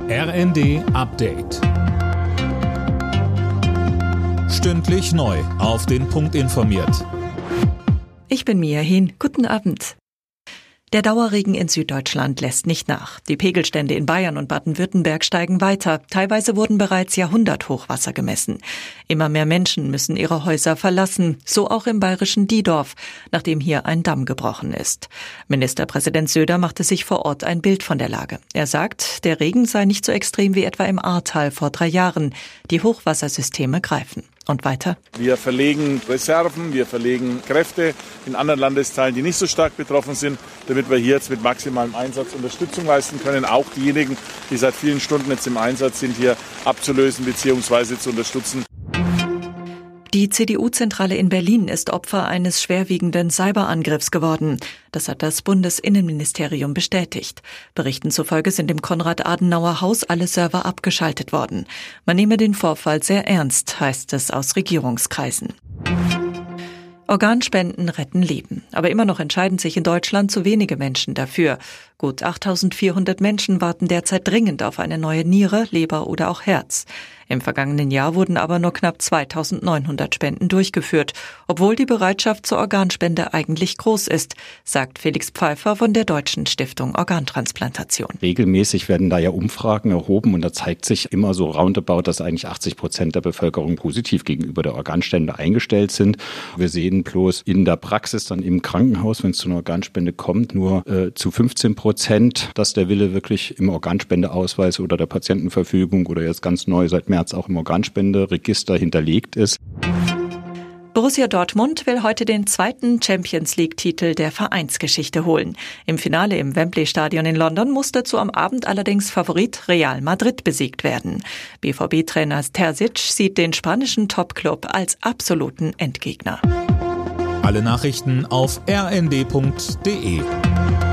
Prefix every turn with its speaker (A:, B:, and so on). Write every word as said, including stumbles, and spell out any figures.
A: R N D Update. Stündlich neu auf den Punkt informiert.
B: Ich bin Mia Hehn. Guten Abend. Der Dauerregen in Süddeutschland lässt nicht nach. Die Pegelstände in Bayern und Baden-Württemberg steigen weiter. Teilweise wurden bereits Jahrhunderthochwasser gemessen. Immer mehr Menschen müssen ihre Häuser verlassen, so auch im bayerischen Diedorf, nachdem hier ein Damm gebrochen ist. Ministerpräsident Söder machte sich vor Ort ein Bild von der Lage. Er sagt, der Regen sei nicht so extrem wie etwa im Ahrtal vor drei Jahren. Die Hochwassersysteme greifen. Und weiter?
C: Wir verlegen Reserven, wir verlegen Kräfte in anderen Landesteilen, die nicht so stark betroffen sind, damit wir hier jetzt mit maximalem Einsatz Unterstützung leisten können. Auch diejenigen, die seit vielen Stunden jetzt im Einsatz sind, hier abzulösen bzw. zu unterstützen.
B: Die C D U-Zentrale in Berlin ist Opfer eines schwerwiegenden Cyberangriffs geworden. Das hat das Bundesinnenministerium bestätigt. Berichten zufolge sind im Konrad-Adenauer-Haus alle Server abgeschaltet worden. Man nehme den Vorfall sehr ernst, heißt es aus Regierungskreisen. Organspenden retten Leben. Aber immer noch entscheiden sich in Deutschland zu wenige Menschen dafür. Gut achttausendvierhundert Menschen warten derzeit dringend auf eine neue Niere, Leber oder auch Herz. Im vergangenen Jahr wurden aber nur knapp zweitausendneunhundert Spenden durchgeführt, obwohl die Bereitschaft zur Organspende eigentlich groß ist, sagt Felix Pfeiffer von der Deutschen Stiftung Organtransplantation.
D: Regelmäßig werden da ja Umfragen erhoben und da zeigt sich immer so roundabout, dass eigentlich achtzig Prozent der Bevölkerung positiv gegenüber der Organspende eingestellt sind. Wir sehen bloß in der Praxis dann im Krankenhaus, wenn es zu einer Organspende kommt, nur äh, zu fünfzehn Prozent, dass der Wille wirklich im Organspendeausweis oder der Patientenverfügung oder jetzt ganz neu seit März auch im Organspenderegister hinterlegt ist.
B: Borussia Dortmund will heute den zweiten Champions-League-Titel der Vereinsgeschichte holen. Im Finale im Wembley-Stadion in London musste zu am Abend allerdings Favorit Real Madrid besiegt werden. B V B-Trainer Terzic sieht den spanischen Top-Club als absoluten Endgegner.
A: Alle Nachrichten auf r n d punkt d e.